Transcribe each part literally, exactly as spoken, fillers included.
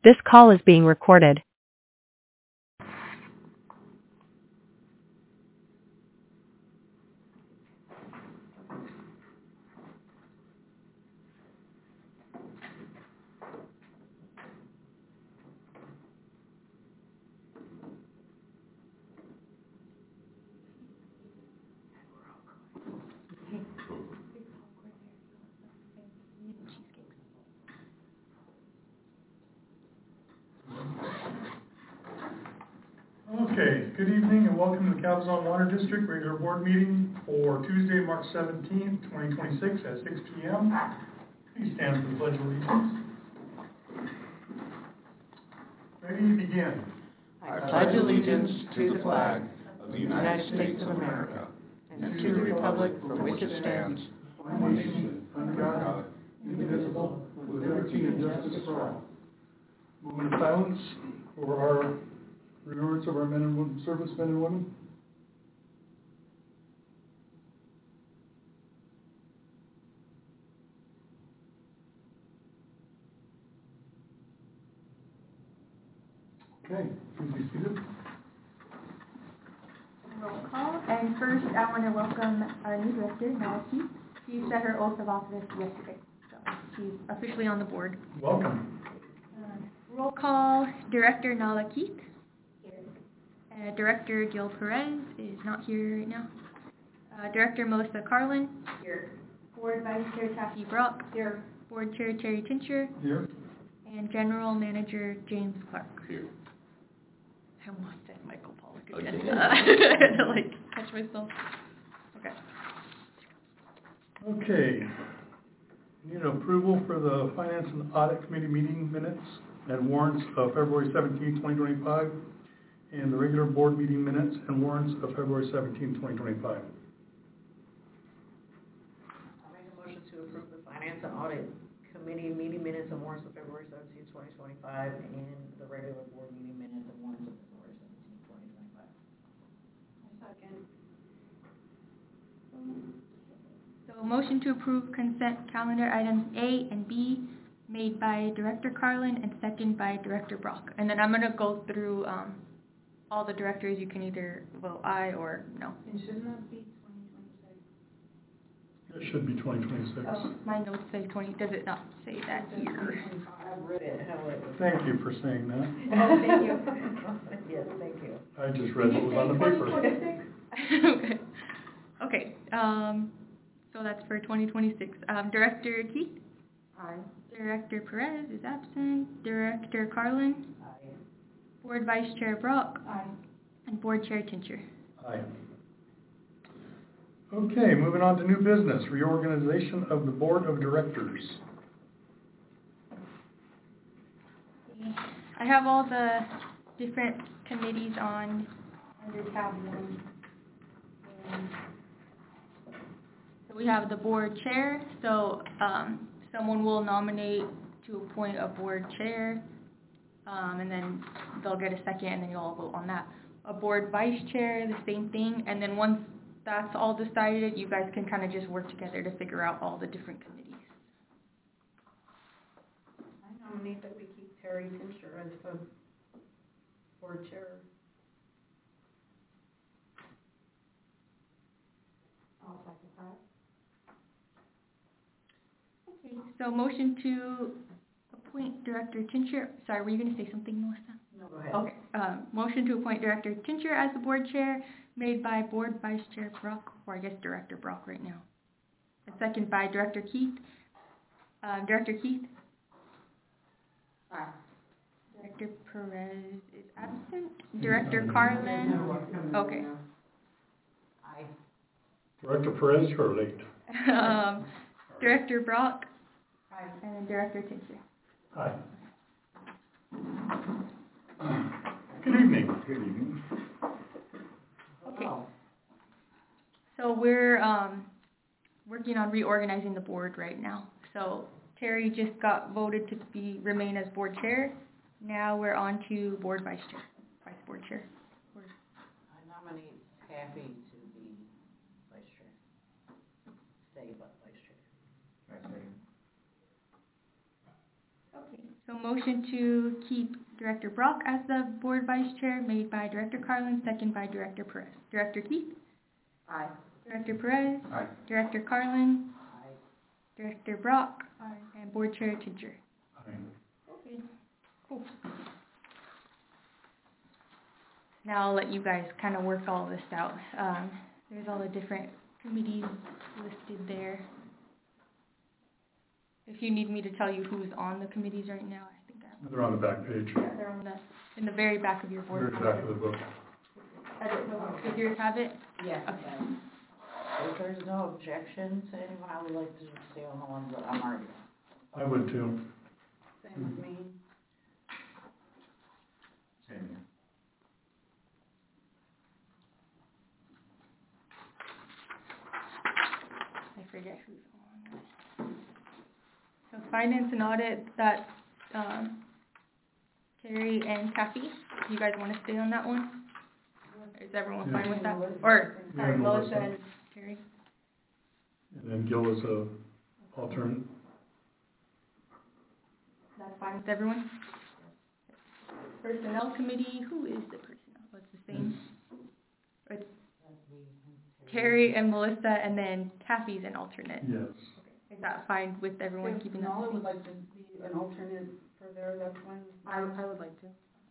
This call is being recorded. Okay, good evening and welcome to the Cabazon Water District regular board meeting for Tuesday, March seventeenth, twenty twenty-six at six p m Please stand for the Pledge of Allegiance. Ready to begin. I pledge allegiance to the flag of the United States of America and to the republic for which it stands, one nation, under God, indivisible, with liberty and justice for all. Moment of silence for our remembrance of our men and women, servicemen and women. Okay, please be seated. Roll call. And first, I want to welcome our new director, Nala Keith. She set her oath of office yesterday, so she's officially on the board. Welcome. Uh, roll call. Director Nala Keith. Uh, Director Gil Perez is not here right now. Uh, Director Melissa Carlin. Here. Board Vice Chair Taffy Brock. Here. Board Chair Terry Tincher. Here. And General Manager James Clark. Here. I almost said Michael Pollock again. Okay. Uh, I had to like catch myself. Okay. Okay. Need approval for the Finance and Audit Committee meeting minutes and warrants of February seventeenth, twenty twenty-five. And the regular board meeting minutes and warrants of February seventeenth, twenty twenty-five. I make a motion to approve the Finance and Audit Committee meeting minutes and warrants of February seventeenth, twenty twenty-five, and the regular board meeting minutes and warrants of February seventeenth, twenty twenty-five. Second. So a motion to approve consent calendar items A and B made by Director Carlin and second by Director Brock. And then I'm going to go through um, all the directors. You can either vote aye or no. And shouldn't that be twenty twenty-six? It should be twenty twenty-six. Oh, my notes say twenty. Does it not say that here? I've read it. Have it. Thank you for saying that. Oh, thank you. Yes, thank you. I just read what was on the paper. Okay. Okay. Um, so that's for twenty twenty-six. Um, Director Keith? Aye. Director Perez is absent. Director Carlin? Aye. Board Vice Chair Brock? Aye. And Board Chair Tincher. Aye. Okay, moving on to new business, reorganization of the Board of Directors. I have all the different committees on under tab one. And so we have the board chair, so um, someone will nominate to appoint a board chair, um, and then they'll get a second, and then you'll all vote on that. A board vice chair, the same thing, and then once that's all decided, you guys can kind of just work together to figure out all the different committees. I nominate that we keep Terry Tincher as the board chair. I'll second that. Okay, so motion to appoint Director Tincher. Sorry, were you going to say something, Melissa? No, go ahead. Okay. Um, motion to appoint Director Tincher as the board chair, made by Board Vice Chair Brock, or I guess Director Brock right now. And second by Director Keith. Um, Director Keith. Aye. Director Perez is absent. Director Carlin. Okay. Aye. Director Perez, you're late. um, Director Brock. Aye. And then Director Tincher. Hi. Good evening. Good evening. Okay. Wow. So we're um, working on reorganizing the board right now. So Terry just got voted to be remain as board chair. Now we're on to board vice chair, vice board chair. I nominate Taffy to be vice chair. Stay but vice chair. I say, Okay. So motion to keep Director Brock as the board vice chair made by Director Carlin, second by Director Perez. Director Keith? Aye. Director Perez? Aye. Director Carlin? Aye. Director Brock? Aye. And Board Chair Tidger. Aye. Okay, cool. Now I'll let you guys kind of work all this out. Um, there's all the different committees listed there. If you need me to tell you who's on the committees right now, I think I have. They're on the back page, Yeah, they're on the, in the very back of your board. very back of the book. I don't know, did yours have it? Yes. Okay. If there's no objections, anyone, I would like to stay on the ones that I'm already on. I would too. Same with me. Same. I forget who's on. So finance and audit, that, um, Terry and Kathy, you guys want to stay on that one? Is everyone fine with that? Or, sorry, Yeah, Melissa Melissa. and Terry? And then Gil is a alternate. That's fine with everyone? Personnel committee, who is the personnel? Oh, it's the same? It's Terry and Melissa, and then Kathy's an alternate. Yes. Is that fine with everyone keeping that? Nala the would same? like to be an alternate for there, that's when. I, I would like to.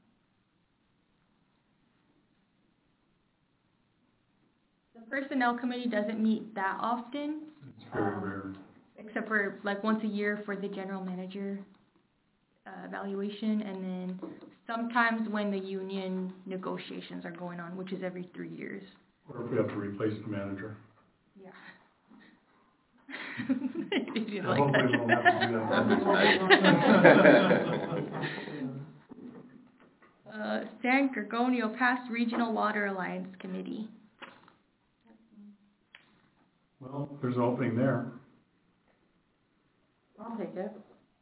The personnel committee doesn't meet that often, It's very rare. except for like once a year for the general manager uh, evaluation, and then sometimes when the union negotiations are going on, which is every three years. Or if we have to replace the manager. Yeah. You didn't like Hopefully that. we won't have to do that. Uh, San Gorgonio Pass Regional Water Alliance Committee. Well, there's an opening there. I'll take it.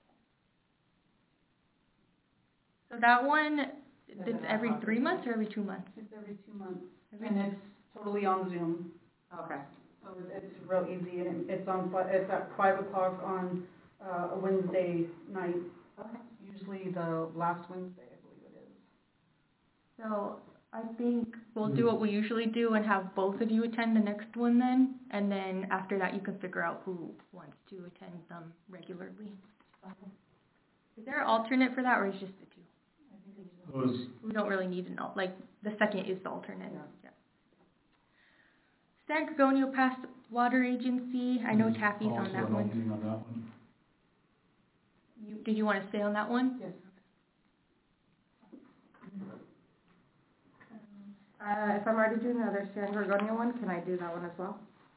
So that one, it's every three months or every two months? It's every two months, Every- and it's totally on Zoom, Okay. so it's, it's real easy, and it- it's on, fi- it's at five o'clock on, uh, a Wednesday night. Okay. Usually the last Wednesday, I believe it is. So I think we'll do what we usually do and have both of you attend the next one then, and then after that you can figure out who wants to attend them regularly. Is there an alternate for that, or is just the two? Those, We don't really need an al, like, the second is the alternate. Yeah. San Gorgonio Pass Water Agency, I know there's Kathy's on also that an one. opening on that one. You, did you want to stay on that one? Yes. Uh, if I'm already doing the other San Gorgonio one, can I do that one as well?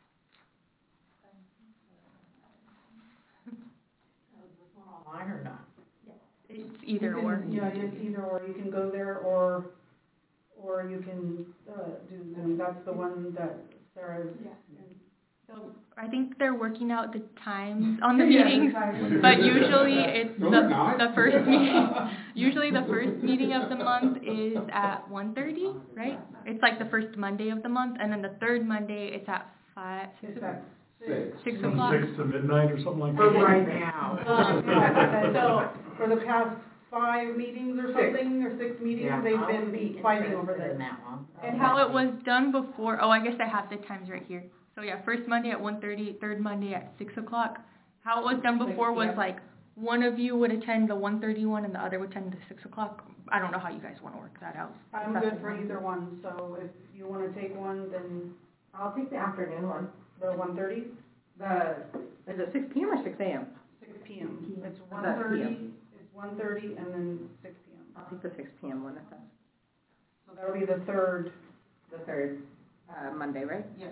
Online or not? It's either You can- or. Yeah, it's either or, you can go there, or, or you can, uh, do Zoom, that's the one that Sarah's. Yeah. So I think they're working out the times on the Yeah, meetings, exactly. but usually it's No, the, they're not. the first meeting, usually the first meeting of the month is at one thirty, right? It's like the first Monday of the month, and then the third Monday it's at five, six, It's at Six. six From o'clock. six to midnight or something like For that. right now. Um, So, for the past five meetings or Six. something, or six meetings, Yeah, they've I would been be fighting over interested this. in that one. And how it was done before, oh, I guess I have the times right here. So yeah, first Monday at one thirty, third Monday at six o'clock. How it was done before was Yeah. like, one of you would attend the one thirty one and the other would attend the six o'clock. I don't know how you guys want to work that out. I'm good for either one, so if you wanna take one, then I'll take the afternoon one. the one thirty, The, is it six P M or six A M? six P M. It's one That's thirty, P M. it's one thirty, and then six P M. I'll take the six P M one if that's So that'll be the third, the third, uh, Monday, right? yes,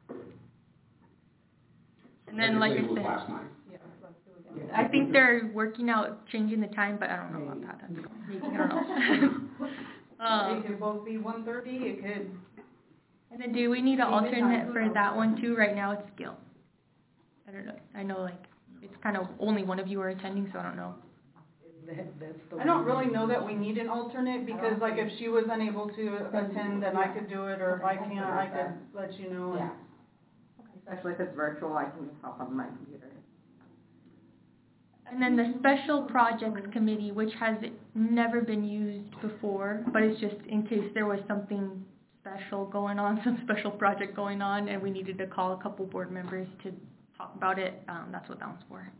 And then, like I It was said, last night. yeah, let's do it again. I think they're working out changing the time, but I don't know about that. That's maybe, I don't know. It um, could both be one thirty, it could, and then do we need an Maybe alternate not. for that one too? Right now it's Gil. I don't know. I know like it's kind of only one of you are attending, so I don't know. I don't really know that we need an alternate, because like if she was unable to attend, then I could do it, or if I can't, I could let you know. and- Yeah. Especially if it's virtual, I can just hop on my computer. And then the Special Projects Committee, which has never been used before, but it's just in case there was something special going on, some special project going on, and we needed to call a couple board members to talk about it, um, that's what that one's for.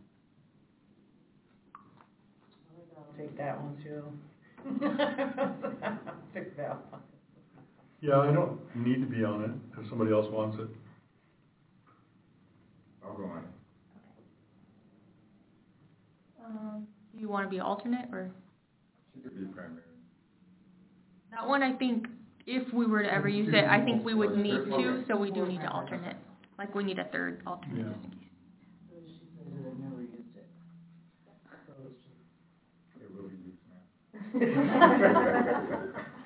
I'll take that one too. Pick that one. Yeah, I don't need to be on it if somebody else wants it. I'll go on. Um, do you want to be alternate, or? She could be primary. That one, I think, if we were to ever use it, I think we would need to, so we do need to alternate. Like, we need a third alternate Yeah. just in case. She says that I've never used it. So it's It will be used now.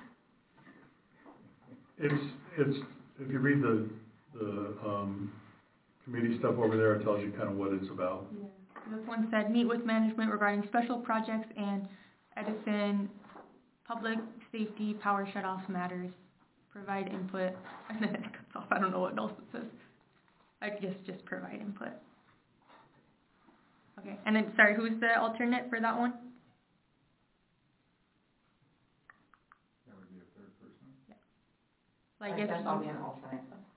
It's, it's, if you read the, the, um, committee stuff over there, it tells you kind of what it's about. Yeah. This one said, meet with management regarding special projects and Edison public safety power shutoff matters, provide input, and then it cuts off, I don't know what else it says. I guess just provide input. Okay, and then, sorry, who's the alternate for that one? That would be a third person. Like if, guess I'll be an alternate.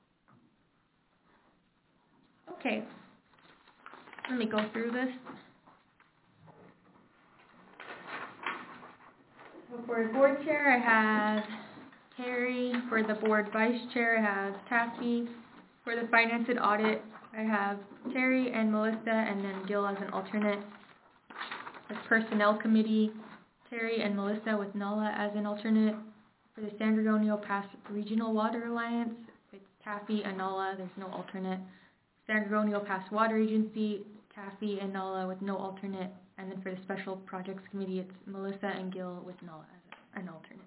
okay, let me go through this. So for board chair, I have Terry. For the board vice chair, I have Taffy. For the finance and audit, I have Terry and Melissa, and then Gil as an alternate. The personnel committee, Terry and Melissa with Nala as an alternate. For the San Gorgonio Pass Regional Water Alliance, it's Taffy and Nala, there's no alternate. San Gorgonio Pass Water Agency, Taffy and Nala with no alternate. And then for the Special Projects Committee, it's Melissa and Gil with Nala as an alternate.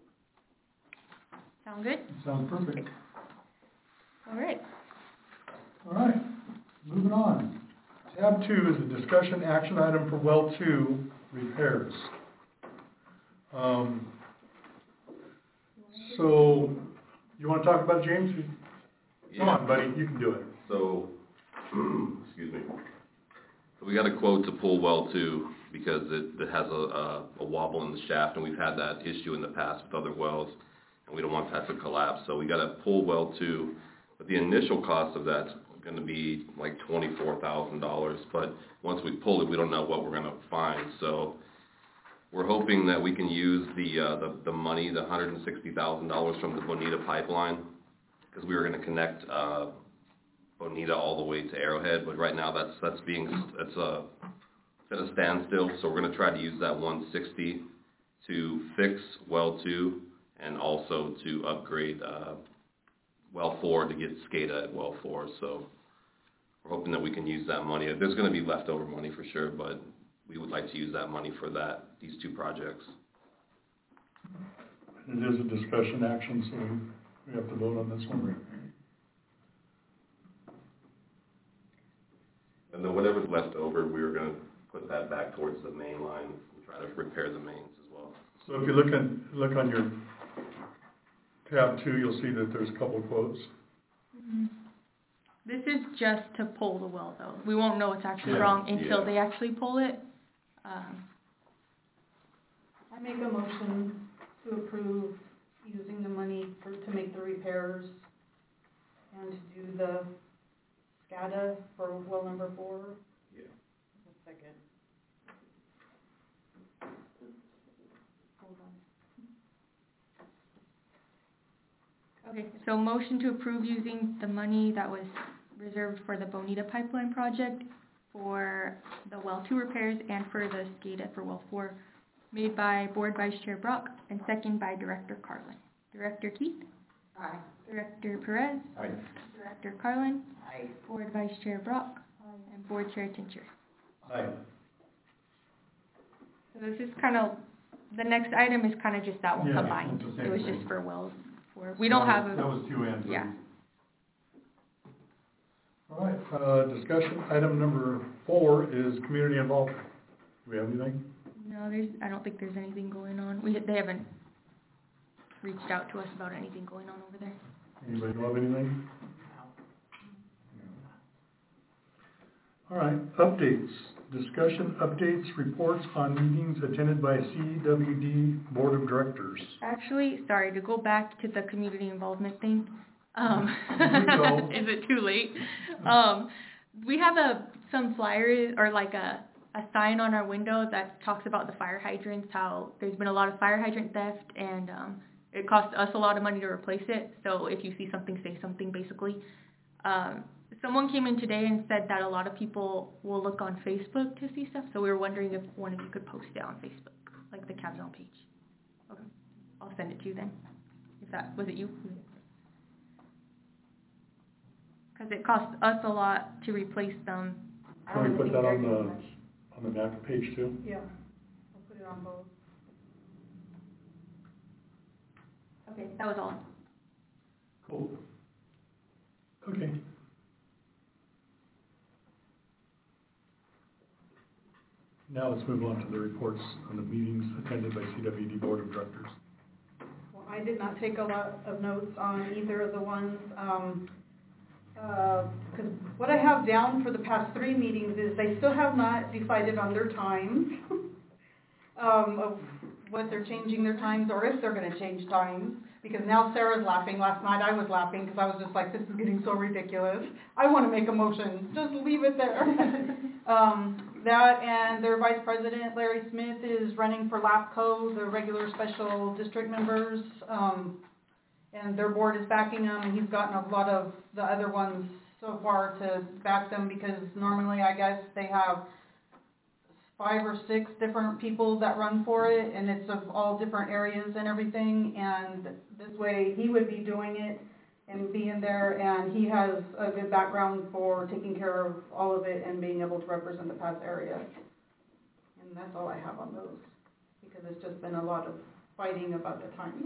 Sound good? Sounds perfect. All right. All right, moving on. Tab two is a discussion action item for well two repairs. Um, so, you want to talk about it, James? Come Yeah. on, buddy, you can do it. So, excuse me. So we got a quote to pull well two because it, it has a, a, a wobble in the shaft, and we've had that issue in the past with other wells, and we don't want that to collapse. So we got to pull well two, but the initial cost of that's going to be like twenty-four thousand dollars. But once we pull it, we don't know what we're going to find. So we're hoping that we can use the uh, the, the money, the one hundred sixty thousand dollars from the Bonita pipeline, because we were going to connect uh, Bonita all the way to Arrowhead, but right now that's that's being it's a it's at a standstill. So we're going to try to use that one hundred sixty to fix well two and also to upgrade uh, well four to get SCADA at well four. So we're hoping that we can use that money. There's going to be leftover money for sure, but we would like to use that money for that these two projects. It is a discussion action, so we have to vote on this one. And then whatever's left over, we were going to put that back towards the main line and try to repair the mains as well. So if you look on, look on your tab two, you'll see that there's a couple of quotes. Mm-hmm. This is just to pull the well, though. We won't know it's actually Yeah, wrong until yeah. they actually pull it. Um, I make a motion to approve using the money for, to make the repairs and to do the SCADA for well number four. Yeah. A second. Hold on. Okay, so motion to approve using the money that was reserved for the Bonita Pipeline project for the well two repairs and for the SCADA for well four, made by Board Vice Chair Brock and second by Director Carlin. Director Keith? Aye. Director Perez? Aye. Director Carlin? Aye. Board Vice Chair Brock? And Board Chair Tincher. Aye. So this is kind of, the next item is kind of just that one Yeah, combined. it's the same It was thing. just for wells four. We don't have That a, was two and three. yeah. All right, uh, discussion item number four is community involvement. Do we have anything? No, there's, I don't think there's anything going on. We, they haven't reached out to us about anything going on over there. Anybody know of anything? All right, updates. discussion updates, reports on meetings attended by C W D Board of Directors. Actually, sorry, to go back to the community involvement thing. Um, Here we go. is it too late? Um, we have a, some flyers or like a, a sign on our window that talks about the fire hydrants, how there's been a lot of fire hydrant theft and um, it costs us a lot of money to replace it. So if you see something, say something basically. Um, someone came in today and said that a lot of people will look on Facebook to see stuff. So we were wondering if one of you could post it on Facebook, like the Cabzone page. Okay, I'll send it to you then. If that, was it you? Because it costs us a lot to replace them. Can we put that on the, on the map page too? Yeah, I'll put it on both. Okay, that was all. Cool. Okay. Now let's move on to the reports on the meetings attended by C W D Board of Directors. Well, I did not take a lot of notes on either of the ones, um, uh, because what I have down for the past three meetings is they still have not decided on their times, um, of what they're changing their times, or if they're gonna change times, because now Sarah's laughing. Last night I was laughing, because I was just like, this is getting so ridiculous. I wanna make a motion, just leave it there. um, That and their Vice President, Larry Smith, is running for LAPCO, the regular special district members, um, and their board is backing him, and he's gotten a lot of the other ones so far to back them, because normally I guess they have five or six different people that run for it, and it's of all different areas and everything, and this way he would be doing it and being there, and he has a good background for taking care of all of it and being able to represent the past area. And that's all I have on those, because it's just been a lot of fighting about the times.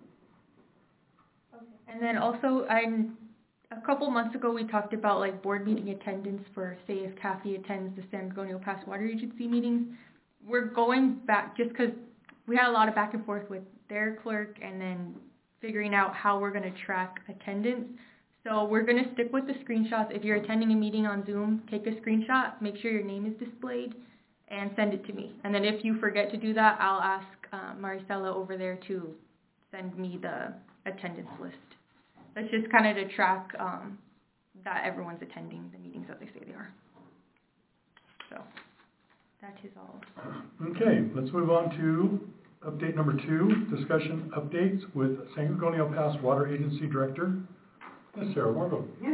Okay. And then also, I'm, a couple months ago we talked about like board meeting attendance for, say, if Kathy attends the San Gorgonio Pass Water Agency meetings. We're going back, just because we had a lot of back and forth with their clerk and then figuring out how we're going to track attendance. So we're going to stick with the screenshots. If you're attending a meeting on Zoom, take a screenshot, make sure your name is displayed, and send it to me. And then if you forget to do that, I'll ask uh, Maricela over there to send me the attendance list. That's just kind of to track um, that everyone's attending the meetings that they say they are. So that is all. Okay, let's move on to update number two, discussion updates with San Gorgonio Pass Water Agency Director, Miz Sarah Morgan. Yes.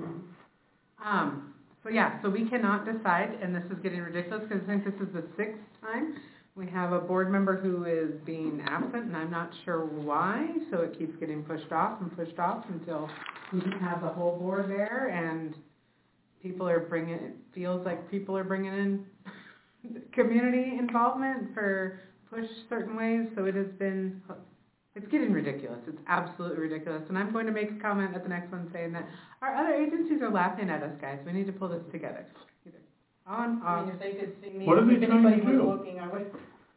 Um, so yeah, so we cannot decide, and this is getting ridiculous because I think this is the sixth time we have a board member who is being absent, and I'm not sure why, so it keeps getting pushed off and pushed off until we can have the whole board there, and people are bringing, it feels like people are bringing in community involvement for push certain ways, so it has been, it's getting ridiculous. It's absolutely ridiculous. And I'm going to make a comment at the next one saying that our other agencies are laughing at us, guys. We need to pull this together. Either on, I off. mean, if they could see me, What are they if trying to anybody do? was looking, I would.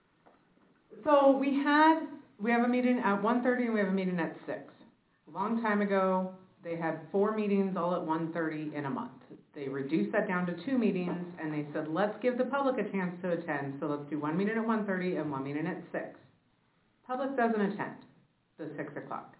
So we had, we have a meeting at one thirty and we have a meeting at six. A long time ago, they had four meetings all at one thirty in a month. They reduced that down to two meetings, and they said, let's give the public a chance to attend, so let's do one meeting at one thirty and one meeting at six. Public doesn't attend the six o'clock.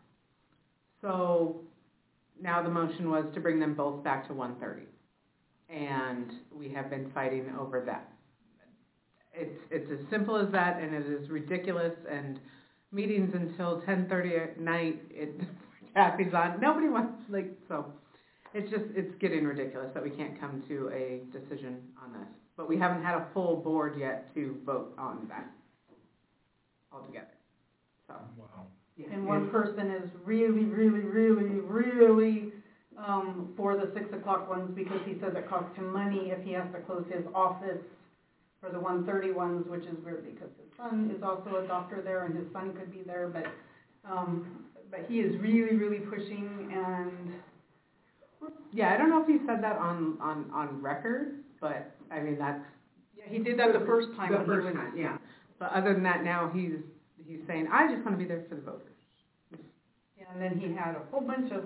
So now the motion was to bring them both back to one thirty, and we have been fighting over that. It's, it's as simple as that, and it is ridiculous, and meetings until ten thirty at night, it, Kathy's on, nobody wants, like, so. It's just, it's getting ridiculous that we can't come to a decision on this. But we haven't had a full board yet to vote on that altogether. So. Wow. Yeah, And one it's- person is really, really, really, really, um, for the six o'clock ones, because he says it costs him money if he has to close his office for the one thirty ones, which is weird because his son is also a doctor there and his son could be there, but, um, but he is really, really pushing, and Yeah, I don't know if he said that on, on, on record, but, I mean, that's. yeah, he did that the first time. The when he first was- time, yeah. But other than that, now he's, he's saying, I just want to be there for the voters. Yeah, and then he had a whole bunch of,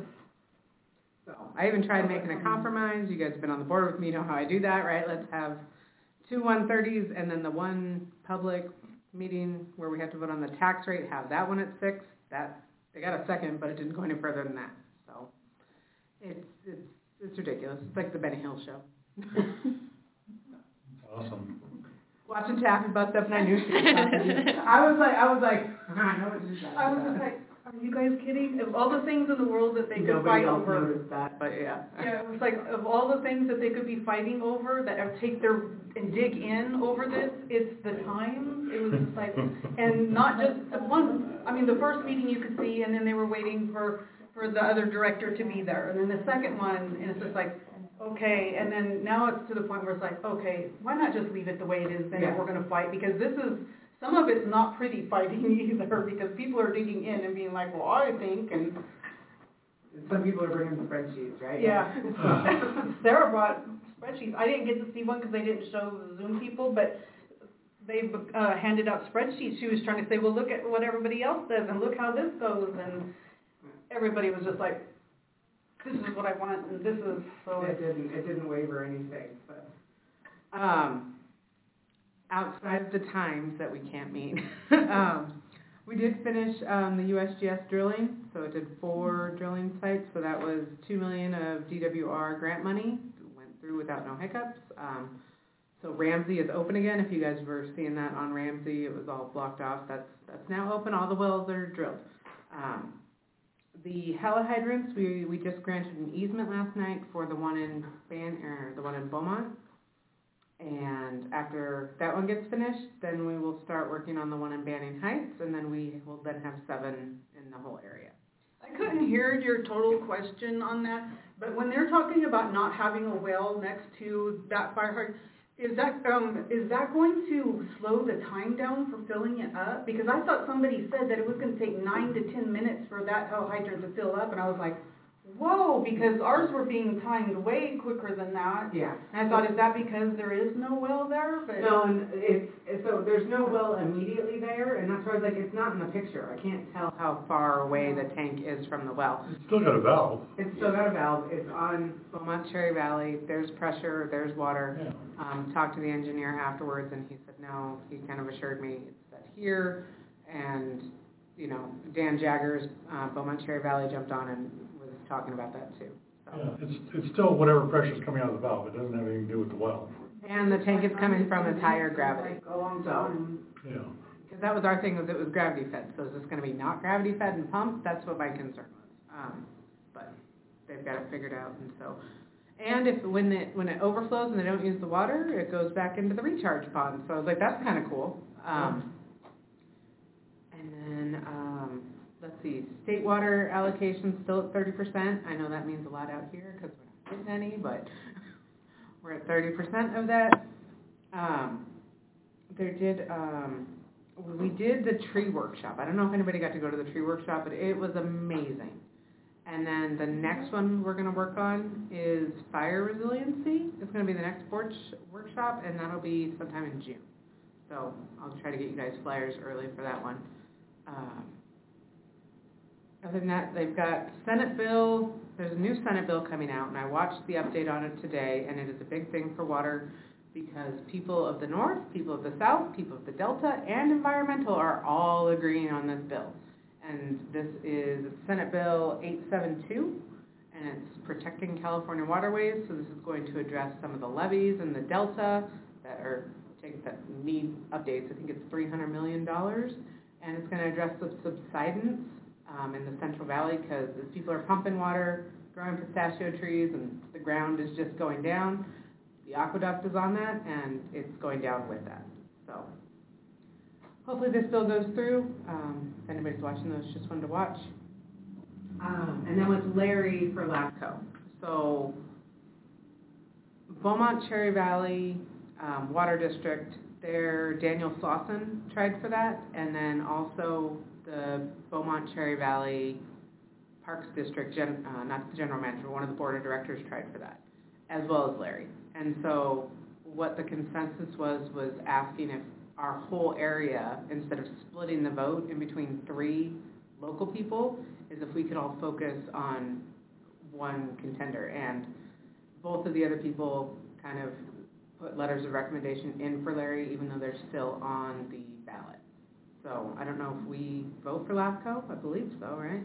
So, I even tried making a compromise. You guys have been on the board with me, you know how I do that, right? Let's have two one thirties, and then the one public meeting where we had to vote on the tax rate, have that one at six. That, they got a second, but it didn't go any further than that, so. It's, it's, it's ridiculous. It's like the Benny Hill show. Awesome. Watching Taffy bust up, and I knew she was talking. I was like, I was like, I know what she's talking I was about. just like, are you guys kidding? Of all the things in the world that they could Nobody fight else over. noticed that, but yeah. Yeah, it was like, of all the things that they could be fighting over, that are- take their, and dig in over this, it's the time. It was just like, and not just, the one, I mean, the first meeting you could see, and then they were waiting for, for the other director to be there. And then the second one, and it's just like, okay, and then now it's to the point where it's like, okay, why not just leave it the way it is then if Yeah. we're gonna fight? Because this is, some of it's not pretty fighting either, because people are digging in and being like, well, I think, and, Some people are bringing spreadsheets, right? yeah. Sarah brought spreadsheets. I didn't get to see one because they didn't show the Zoom people, but they uh, handed out spreadsheets. She was trying to say, well, look at what everybody else does and look how this goes, and everybody was just like, this is what I want, and this is, so It it's, didn't, it didn't waver anything, but, um, outside of the times that we can't meet, um, we did finish, um, the U S G S drilling, so it did four drilling sites, so that was two million of D W R grant money, went through without no hiccups. Um, so Ramsey is open again, if you guys were seeing that on Ramsey, it was all blocked off, that's, that's now open, all the wells are drilled. Um, The helihydrants, we, we just granted an easement last night for the one in Ban, or the one in Beaumont. And after that one gets finished, then we will start working on the one in Banning Heights, and then we will then have seven in the whole area. I couldn't hear your total question on that, but when they're talking about not having a well next to that fire hydrant, is that, um, is that going to slow the time down for filling it up? Because I thought somebody said that it was gonna take nine to ten minutes for that hell hydrant to fill up, and I was like, whoa, because ours were being timed way quicker than that. Yeah. And I thought, is that because there is no well there? But No, and it's, it's, so there's no well immediately there, and that's why I was like, it's not in the picture. I can't tell how far away the tank is from the well. It's still got a valve. It's still got a valve, it's on Beaumont Cherry Valley, there's pressure, there's water. Yeah. Um, talked to the engineer afterwards, and he said, no, he kind of assured me it's set here, and, you know, Dan Jaggers, uh, Beaumont Cherry Valley jumped on and was talking about that too, so. Yeah, it's, it's still whatever pressure's coming out of the valve, it doesn't have anything to do with the well. And the tank is coming from its higher gravity, Like a long so, time. Yeah. because that was our thing, was it was gravity fed, so is this gonna be not gravity fed and pumped? That's what my concern was, um, but they've got it figured out, and so. And if, when it, when it overflows and they don't use the water, it goes back into the recharge pond, so I was like, that's kinda cool. Um, and then, um, let's see, state water allocation still at thirty percent. I know that means a lot out here, because we're not getting any, but we're at thirty percent of that. Um, there did, um, we did the tree workshop. I don't know if anybody got to go to the tree workshop, but it was amazing. And then the next one we're gonna work on is fire resiliency. It's gonna be the next board sh- workshop, and that'll be sometime in June. So I'll try to get you guys flyers early for that one. Um, other than that, they've got Senate bill, there's a new Senate bill coming out, and I watched the update on it today, and it is a big thing for water because people of the north, people of the south, people of the delta, and environmental are all agreeing on this bill. And this is Senate Bill eight seventy-two, and it's protecting California waterways, so this is going to address some of the levees in the delta that are, that need updates. I think it's three hundred million dollars, and it's going to address the subsidence um, in the Central Valley, because as people are pumping water, growing pistachio trees, and the ground is just going down, the aqueduct is on that, and it's going down with that. So hopefully this bill goes through. Um, if anybody's watching those, just one to watch. Um, and then with Larry for LAFCO. So Beaumont Cherry Valley um, Water District, their Daniel Slauson tried for that, and then also the Beaumont Cherry Valley Parks District, gen, uh, not the general manager, one of the board of directors tried for that, as well as Larry. And so what the consensus was, was asking if our whole area, instead of splitting the vote in between three local people, is if we could all focus on one contender. And both of the other people kind of put letters of recommendation in for Larry, even though they're still on the ballot. So I don't know if we vote for LAFCO, I believe so, right?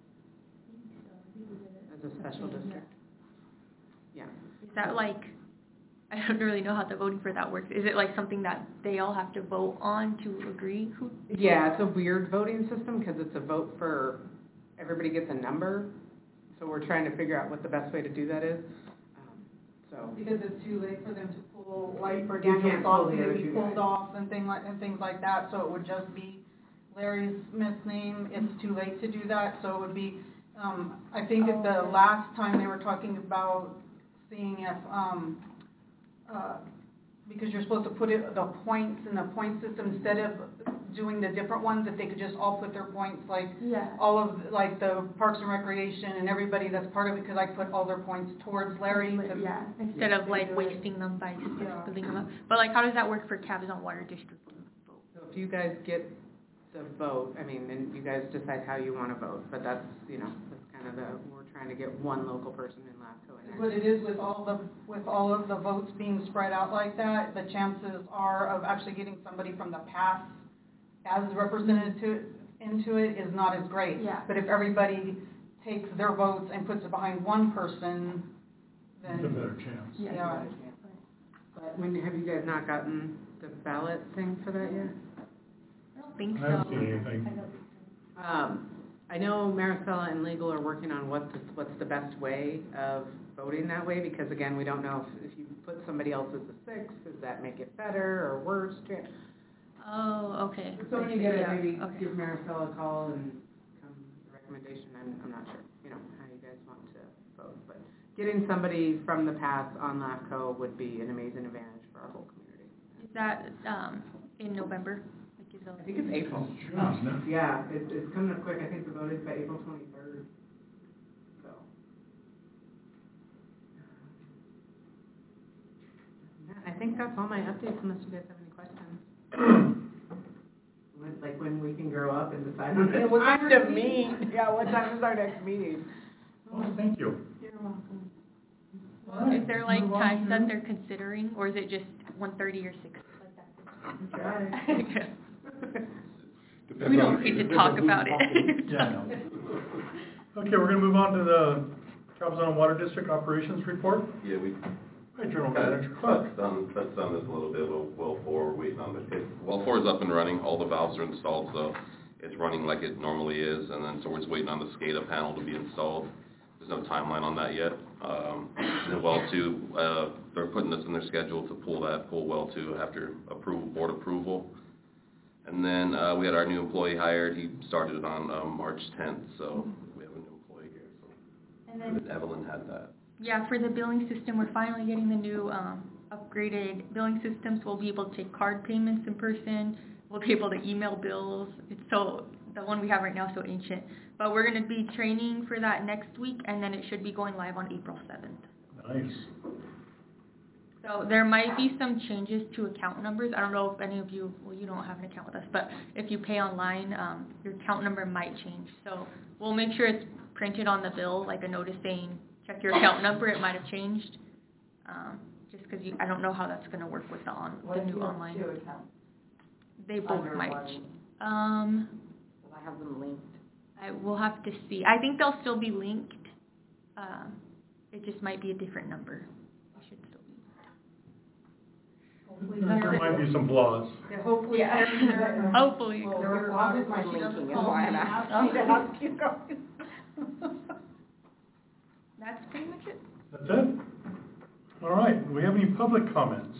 As a special district. Yeah. Is that like, I don't really know how the voting for that works. Is it like something that they all have to vote on to agree who? Yeah, it's a weird voting system because it's a vote for, everybody gets a number. So we're trying to figure out what the best way to do that is. Um, So, Because it's too late for them to pull, like for You Daniel can't pull Stockton the to other be two pulled guys. off and thing like, and things like that, so it would just be Larry Smith's name. It's too late to do that, so it would be, um, I think at the last time they were talking about seeing if, um, uh, because you're supposed to put it, the points in the point system, instead of doing the different ones, if they could just all put their points, like, Yeah. all of, like, the Parks and Recreation and everybody that's part of it, because I put all their points towards Larry to. Yeah, instead of like do it. wasting them by Yeah. splitting them up. But like, how does that work for Cabazon Water District? so if you guys get the vote, I mean, and you guys decide how you want to vote, but that's, you know, that's kind of the, we're trying to get one local person in LAFCO in there. What it is with all the, with all of the votes being spread out like that, the chances are of actually getting somebody from the past as represented to, into it is not as great. Yeah. But if everybody takes their votes and puts it behind one person, It's a then, better chance. Yeah. yeah. But when, have you guys not gotten the ballot thing for that yet? I don't think I so. haven't seen anything. Um, I know Maricela and legal are working on what's, the- what's the best way of voting that way, because again, we don't know if, if you put somebody else as a six, does that make it better or worse? Oh, okay. So when you get it, Yeah, maybe okay. give Maricela a call and come with a recommendation, I'm, I'm not sure, you know, how you guys want to vote, but getting somebody from the past on LAFCO would be an amazing advantage for our whole community. Is that, um, in November? Like, is I think it's April. June, isn't it? Yeah, it's, it's coming up quick, I think the vote is by April twenty-third, so. Yeah, I think that's all my updates unless you guys have any questions. When- Like when we can grow up and decide on Yeah, what what time time to is meet. Yeah, what time is our next meeting? Oh, thank you. You're welcome. All right, Is there like move on times to- that they're considering, or is it just one thirty or six? Try. We don't need to talk about it. Yeah, I know. Okay, we're gonna move on to the Cabazon Water District Operations Report. Yeah, we Hi, General kind Manager. of touched on, touched on this a little bit, well, well four, we're waiting on the, it, well four is up and running, all the valves are installed, so it's running like it normally is, and then, so we're just waiting on the SCADA panel to be installed. There's no timeline on that yet. Um, and then well two, uh, they're putting this in their schedule to pull that, pull well two after approval, board approval. And then, uh, we had our new employee hired, he started on, um, March tenth, so we have a new employee here, so. And then, Evelyn had that. yeah, for the billing system, we're finally getting the new, um, upgraded billing systems. We'll be able to take card payments in person. We'll be able to email bills. It's so, the one we have right now is so ancient. But we're gonna be training for that next week, and then it should be going live on April seventh. Nice. So there might be some changes to account numbers. I don't know if any of you, well, you don't have an account with us, but if you pay online, um, your account number might change. So we'll make sure it's printed on the bill, like a notice saying, check your account number, it might have changed. Um, just because you, I don't know how that's gonna work with the on, the new online. Two accounts, They both Under might. one. ch- Um, will I have them linked? I will have to see. I think they'll still be linked. Um, it just might be a different number. It should still be. Hopefully, There might be some flaws. Yeah, hopefully. Yeah. Karen- Hopefully. Well, There was your lots of office, she doesn't linking is call why me I'm and ask asking. me to ask you guys. That's pretty much it. That's it? All right, do we have any public comments?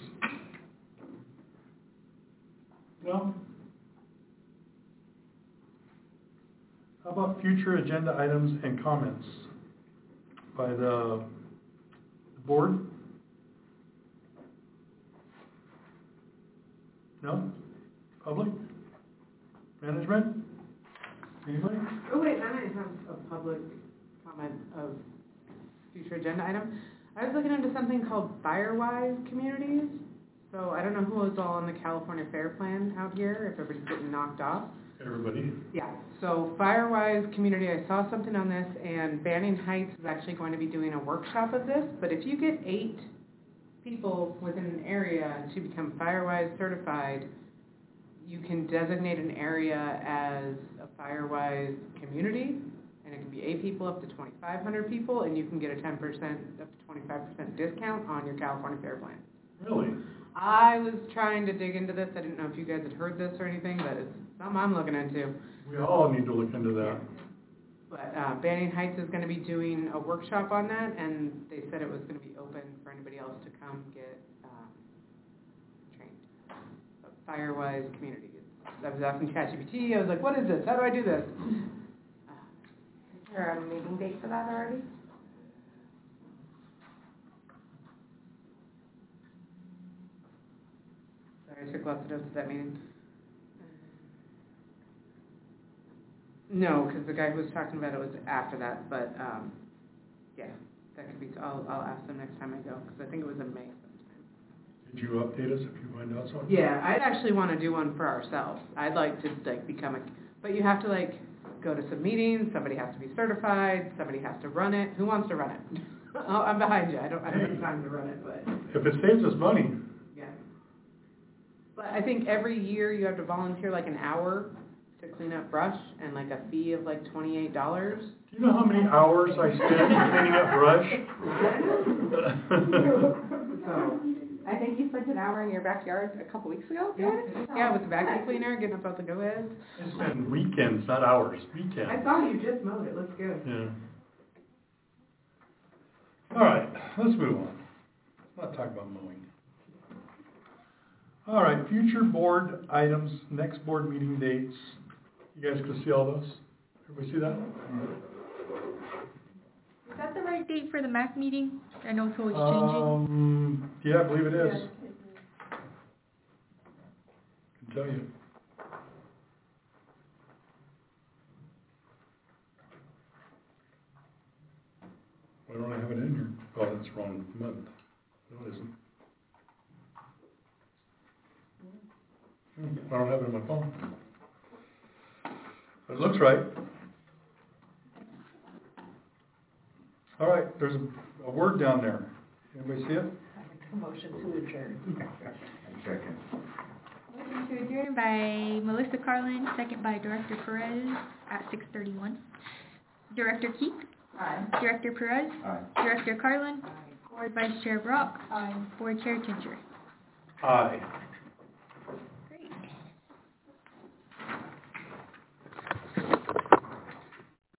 No? How about future agenda items and comments by the the board? No? Public? Management? Anybody? Oh, wait, I might have a public comment of future agenda item. I was looking into something called Firewise Communities. So I don't know who is all on the California Fair Plan out here, if everybody's getting knocked off. Everybody? Yeah, so Firewise Community, I saw something on this, and Banning Heights is actually going to be doing a workshop of this, but if you get eight people within an area to become Firewise certified, you can designate an area as a Firewise community, and it can be eight people up to twenty-five hundred people, and you can get a ten percent up to twenty-five percent discount on your California Fair Plan. Really? I was trying to dig into this. I didn't know if you guys had heard this or anything, but it's something I'm looking into. We all need to look into that. But uh, Banning Heights is going to be doing a workshop on that, and they said it was going to be open for anybody else to come get um, trained. But Firewise community. I was asking ChatGPT. I was like, "What is this? How do I do this?" Uh, Is there a meeting date for that already? sorry, I took lots of notes at that meeting. No, because the guy who was talking about it was after that, but, um, yeah, that could be, I'll, I'll ask them next time I go, because I think it was in May sometime. Did you update us if you find out something? Yeah, I'd actually want to do one for ourselves. I'd like to, like, become a, but you have to, like, go to some meetings, somebody has to be certified, somebody has to run it. Who wants to run it? Oh, I'm behind you, I don't, I don't have time to run it, but, If it saves us money, yeah. But I think every year you have to volunteer, like, an hour to clean up brush, and like a fee of like twenty-eight dollars. do you know how many hours I spend cleaning up brush? So, I think you spent an hour in your backyard a couple weeks ago doing it? yeah, with the vacuum cleaner, getting up out the go-ahead. I spend weekends, not hours, I weekends. saw you just mowed it, looks good. Yeah. All right, let's move on. Let's not talk about mowing. All right, future board items, next board meeting dates. You guys can see all those? Everybody see that? Is that the right date for the M A C meeting? I know it's always changing. Um, yeah, I believe it is. Can tell you. Why don't I have it in here? Oh, that's wrong month. No, it isn't. Hmm, I don't have it on my phone. It looks right. All right, there's a, a word down there. Anybody see it? Motion to adjourn. Second. Motion to adjourn by Melissa Carlin, second by Director Perez at six thirty-one. Director Keith? Aye. Director Perez? Aye. Director Carlin? Board Vice Chair Brock? Board Chair Tincher? Aye.